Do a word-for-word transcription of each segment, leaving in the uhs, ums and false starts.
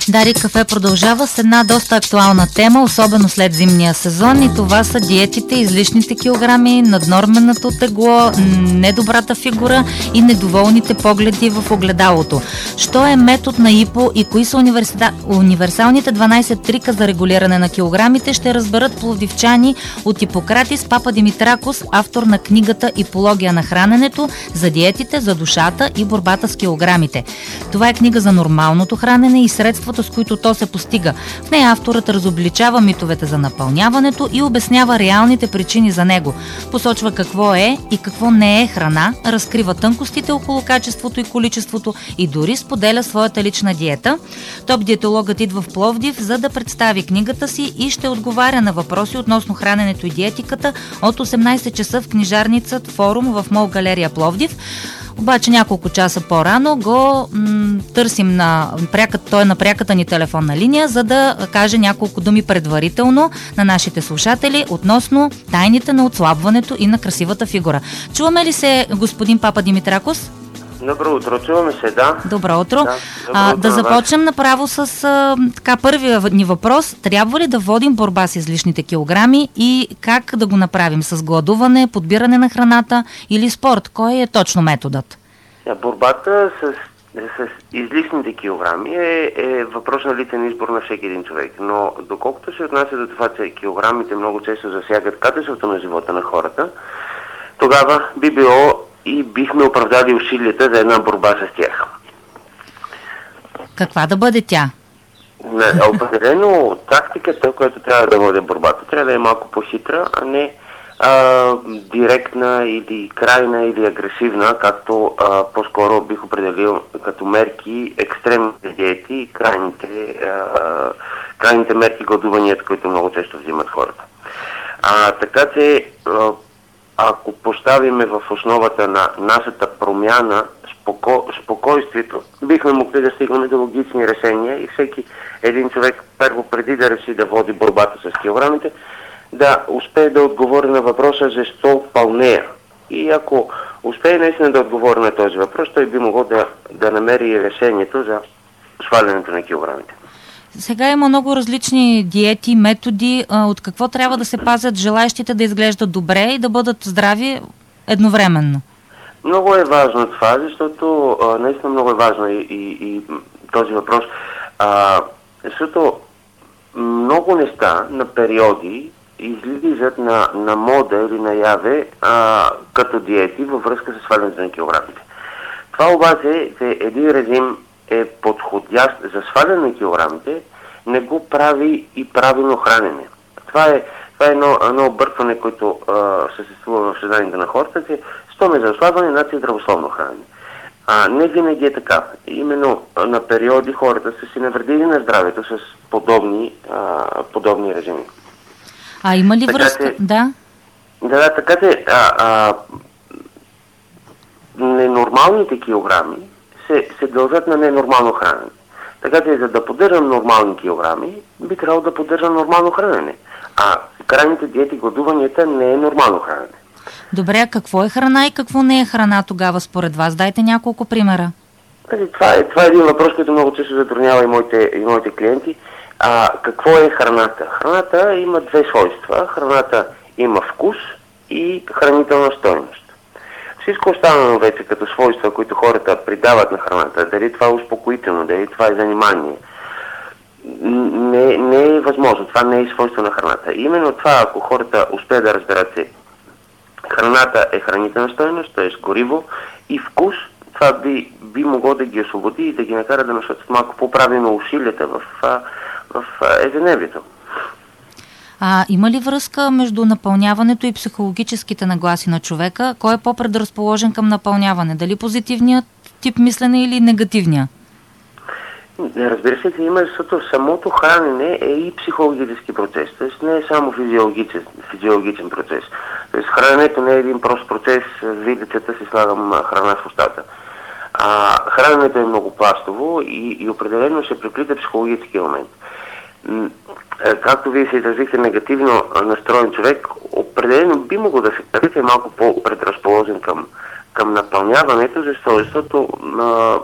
Дарик Кафе продължава с една доста актуална тема, особено след зимния сезон, и това са диетите, излишните килограми, наднорменото тегло, недобрата фигура и недоволните погледи в огледалото. Що е метод на ИПО и кои са университа... универсалните дванайсет трика за регулиране на килограмите, ще разберат пловдивчани от Ипократис Папа Димитракос, автор на книгата Ипология на храненето, за диетите, за душата и борбата с килограмите. Това е книга за нормалното хранене и средствата, с които то се постига. В нея авторът разобличава митовете за напълняването и обяснява реалните причини за него. Посочва какво е и какво не е храна, разкрива тънкостите около качеството и количеството и дори споделя своята лична диета. Топ диетологът идва в Пловдив, за да представи книгата си и ще отговаря на въпроси относно храненето и диетиката от осемнайсет часа в книжарницата Форум в Мол галерия Пловдив. Обаче няколко часа по-рано го м- търсим на пряката, той е на пряката ни телефонна линия, за да каже няколко думи предварително на нашите слушатели относно тайните на отслабването и на красивата фигура. Чуваме ли се, господин Папа Димитракос? Добро утро, чуваме се, да. Добро утро. Да, добро а, утро да започнем направо с а, така, първия ни въпрос. Трябва ли да водим борба с излишните килограми и как да го направим? С гладуване, подбиране на храната или спорт? Кой е точно методът? Борбата с, с излишните килограми е, е въпрос на личен избор на всеки един човек. Но доколкото се отнася до това, че килограмите много често засягат качеството на живота на хората, тогава би било и бихме оправдали усилията за една борба с тях. Каква да бъде тя? Определено тактиката, която трябва да води борбата, трябва да е малко по-хитра, а не а, директна или крайна или агресивна, както а, по-скоро бих определил като мерки екстремните диети и крайните, а, крайните мерки гладуванията, които много често взимат хората. А, така че а, ако поставиме в основата на нашата промяна споко... спокойствието, бихме могли да стигнем до логични решения и всеки един човек, първо преди да реши да води борбата с килограмите, да успее да отговори на въпроса защо пълнея. И ако успее наистина да отговори на този въпрос, той би могъл да, да намери решението за свалянето на килограмите. Сега има много различни диети, методи. От какво трябва да се пазят желаещите да изглеждат добре и да бъдат здрави едновременно? Много е важно това, защото а, наистина много е важно и, и, и този въпрос. А, защото много неща на периоди излизат на, на мода или наяве а, като диети във връзка с свалянето на килограмите. Това обаче, че един режим е подходящ за сваляне на килограмите, не го прави и правилно хранене. Това е, това е едно, едно объркване, което а, съществува в съзнанието на хората, че щом е за ослабване, значи е здравословно хранене. А не винаги е така. Именно на периоди хората са си навредили на здравето с подобни, а, подобни режими. А има ли така, връзка? Че, да. Да, да, така че а, а, ненормалните килограми се, се дължат на ненормално хранене. Така че за да поддържам нормални килограми, би трябвало да поддържам нормално хранене. А крайните диети, гладуванията не е нормално хранене. Добре, а какво е храна и какво не е храна тогава според вас? Дайте няколко примера. Това е, това е един въпрос, който много често затруднява и моите, и моите клиенти. А, какво е храната? Храната има две свойства. Храната има вкус и хранителна стойност. Всичко останало вече като свойства, които хората придават на храната, дали това е успокоително, дали това е занимание, не, не е възможно. Това не е свойство на храната. И именно това, ако хората успеят да разберат, че храната е хранителна стойност, т.е. гориво и вкус, това би, би могло да ги освободи и да ги накара да насочат малко по-правилно усилията в, в, в ежедневието. А има ли връзка между напълняването и психологическите нагласи на човека? Кой е по-предразположен към напълняване? Дали позитивният тип мислене или негативния? Разбира се, че има, защото самото хранене е и психологически процес, т.е. не е само физиологичен, физиологичен процес. Т.е. храненето не е един прост процес, видицата си слагам храна в устата. А, храненето е много пластово и, и определено се преплита психологически елемент. Както вие се изразихте, негативно настроен човек, определено би могло да се каже, че е малко по-предразположен към, към напълняването, защото, защото а,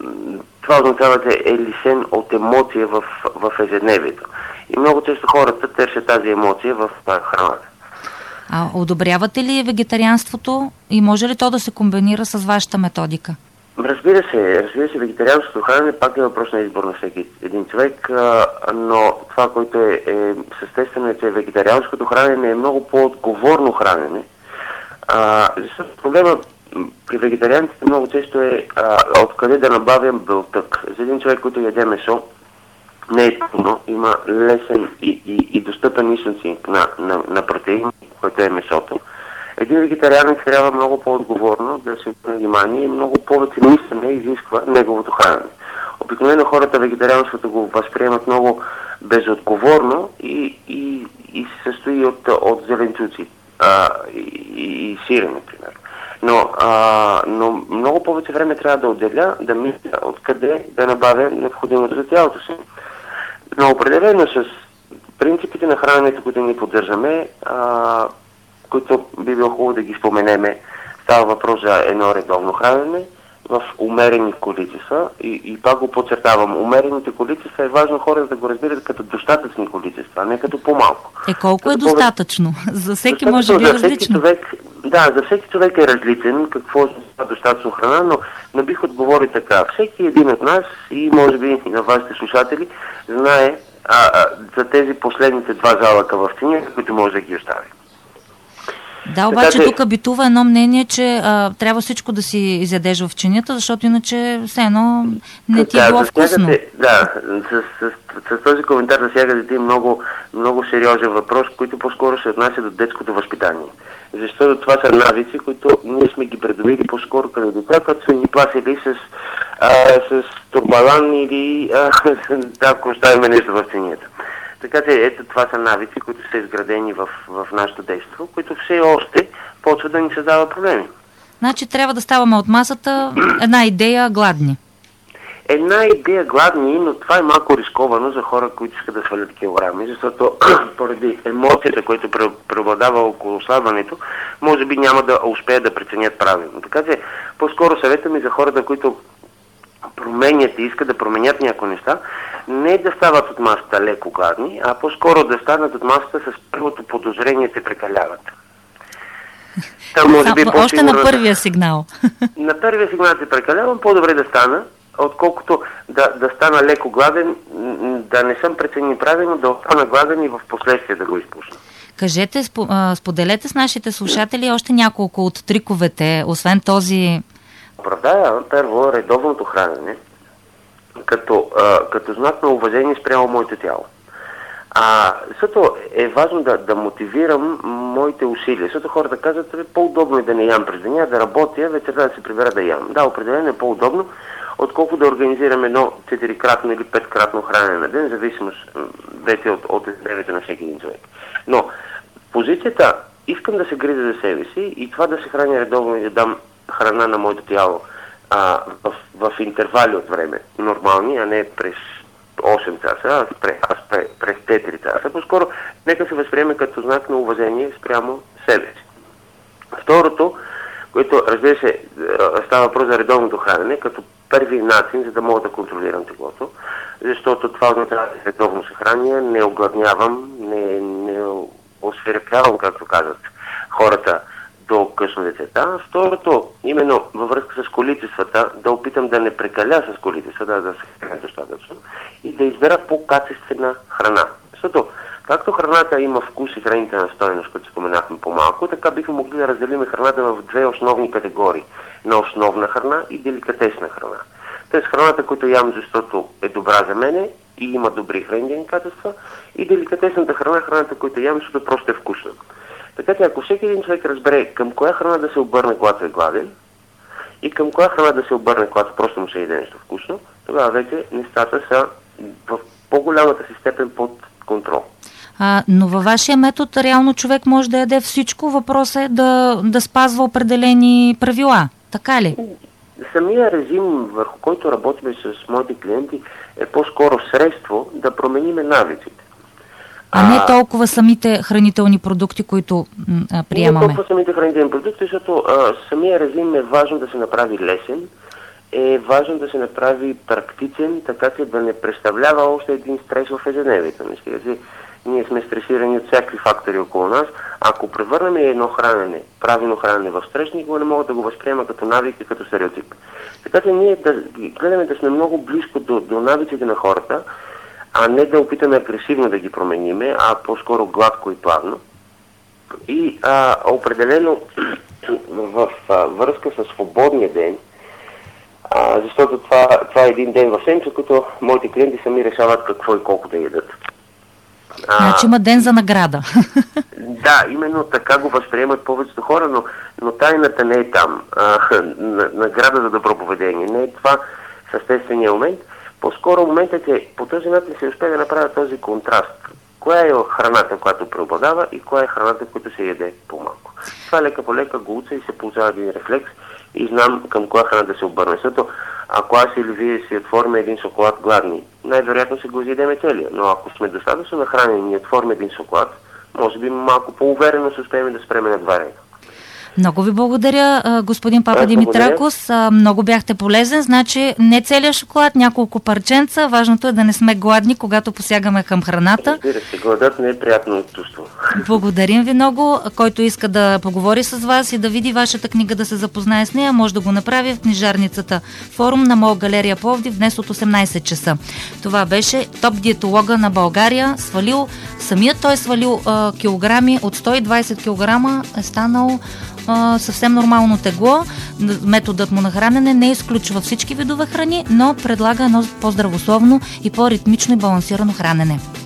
това означава, че е лишен от емоция в, в ежедневието. И много често хората търсят тази емоция в храната. А одобрявате ли вегетарианството и може ли то да се комбинира с вашата методика? Разбира се, разбира се, вегетарианското хранене пак е въпрос на избор на всеки един човек, а, но това, което е, е съществено е, че вегетарианското хранене е много по-отговорно хранене. А, защото проблема при вегетарианците много често е а, откъде да набавям белтък. За един човек, който яде месо, не е трудно, има лесен и, и, и достъпен източник на, на, на протеин, който е месото. Един вегетарианец трябва много по-отговорно да се обърне внимание и много повече мислене изисква неговото хранене. Обикновено хората вегетарианството го възприемат много безотговорно и, и, и се състои от, от зеленчуци а, и, и, и сирене, например. Но, а, но много повече време трябва да отделя, да мисля откъде да набавя необходимото за тялото си. Но определено с принципите на храненето, които ни поддържаме, а, които би било хубаво да ги споменеме, става въпрос за едно редовно хранене в умерени количества и, и пак го подчертавам, умерените количества е важно хората да го разбират като достатъчни количества, а не като по-малко. Е, колко като е достатъчно? Повече... За всеки може би е различно. Човек, да, за всеки човек е различен, какво е достатъчно храна, но не бих отговори така. Всеки един от нас и може би и на вашите слушатели знае а, а, за тези последните два залъка в чинията, които може да ги остави. Да, обаче така, тук битува едно мнение, че а, трябва всичко да си изядеш в чинията, защото иначе все едно не ти е било вкусно. Да, с, с, с, с този коментар засягате много, много сериозен въпрос, който по-скоро се отнася до детското възпитание. Защото това са навици, които ние сме ги придобили по-скоро като деца, като сме ги пласили с, а, с турбалан или а, ако оставим нещо в чинията. Така че ето това са навици, които са изградени в, в нашето действо, които все още почват да ни създава проблеми. Значи трябва да ставаме от масата една идея гладни. Една идея гладни, но това е малко рисковано за хора, които искат да свалят килограми, защото поради емоцията, която преобладава около сладването, може би няма да успеят да преценят правилно. Така че по-скоро съвета ми за хората, които променят и искат да променят някои неща, не да стават от масата леко гладни, а по-скоро да станат от масата с първото подозрение, се прекаляват. Там, може би, още на първия сигнал. На първия сигнал се прекалявам, по-добре да стана, отколкото да, да стана леко гладен, да не съм преценил правилно, да остана гладен и в последствие да го изпусна. Кажете, споделете с нашите слушатели още няколко от триковете, освен този... Оправдая първо редовното хранене, като, а, като знак на уважение спрямо моето тяло. А, защото е важно да, да мотивирам моите усилия. Защото хората казват, е по-удобно е да не ям през деня, да работя, вечерта да се прибера да ям. Да, определено е по-удобно, отколкото да организирам едно четирикратно или петкратно хранене на ден, зависимост вече от, от ежедневието на всеки един човек. Но позицията, искам да се грижа за себе си и това да се храня редовно и да дам храна на моето тяло а, в, в интервали от време, нормални, а не през осем часа, а през, през, през четири часа. По-скоро нека се възприеме като знак на уважение спрямо себе си. Второто, което, разбира се, става въпрос за редовното хранене, като първи начин, за да мога да контролирам теглото, защото това означава да редовно се храня, не огладнявам, не, не освирепявам, както казват хората, до късно децата. Второто, именно във връзка с количествата, да опитам да не прекаля с количествата, да се храня достатъчно и да избера по-качествена храна. Защото, както храната има вкус и хранителна стойност, като споменахме по-малко, така бихме могли да разделим храната в две основни категории. На основна храна и деликатесна храна. Тоест храната, която ям, защото е добра за мене и има добри хранителни качества, и деликатесната храна, храната, която ям, защото просто е вкусна. Така че ако всеки един човек разбере към коя храна да се обърне, когато е гладен, и към коя храна да се обърне, когато просто му се яде нещо вкусно, тогава вече нещата са в по-голямата си степен под контрол. А, но във вашия метод реално човек може да яде всичко, въпросът е да, да спазва определени правила. Така ли? Самия режим, върху който работим с моите клиенти, е по-скоро средство да промениме навиците. А не толкова самите хранителни продукти, които а, приемаме. Не толкова самите хранителни продукти, защото а, самия режим е важно да се направи лесен, е важно да се направи практичен, така че да не представлява още един стрес в ежедневието. Ние сме стресирани от всякакви фактори около нас. Ако превърнем едно хранене, правилно хранене в стрес, никога не могат да го възприема като навик и като стереотип. Така че ние да гледаме да сме много близко до, до навиците на хората, а не да опитаме агресивно да ги промениме, а по-скоро гладко и плавно. И а, определено в а, връзка с свободния ден, а, защото това, това е един ден в седмица, като моите клиенти сами решават какво и колко да ядат. Значи има ден за награда. Да, именно така го възприемат повечето хора, но, но тайната не е там. А, награда за добро поведение. Не е това съществения момент. По-скоро моментът е, по този начин се успее да направят този контраст. Коя е храната, която преобладава и коя е храната, която се яде по-малко. Това лека по лека го уча и се получава един рефлекс и знам към коя храна да се обърне. Защото ако аз или вие си отворим един шоколад гладни, най-вероятно се го изядеме целия. Но ако сме достатъчно нахранени и отворим един шоколад, може би малко по-уверено се успеем да спреме на два реда. Много ви благодаря, господин Папа Димитракос. Много бяхте полезен. Значи не целият шоколад, няколко парченца. Важното е да не сме гладни, когато посягаме към храната. Разбира се, гладът не е приятно чувство. Благодарим ви много. Който иска да поговори с вас и да види вашата книга, да се запознае с нея, може да го направи в книжарницата Форум на МОЛ Галерия Пловдив днес от осемнайсет часа. Това беше топ диетолога на България. Свалил, самият той е свалил а, килограми, от сто и двайсет килограма е станал Uh, съвсем нормално тегло. Методът му на хранене не изключва всички видове храни, но предлага едно по-здравословно и по-ритмично и балансирано хранене.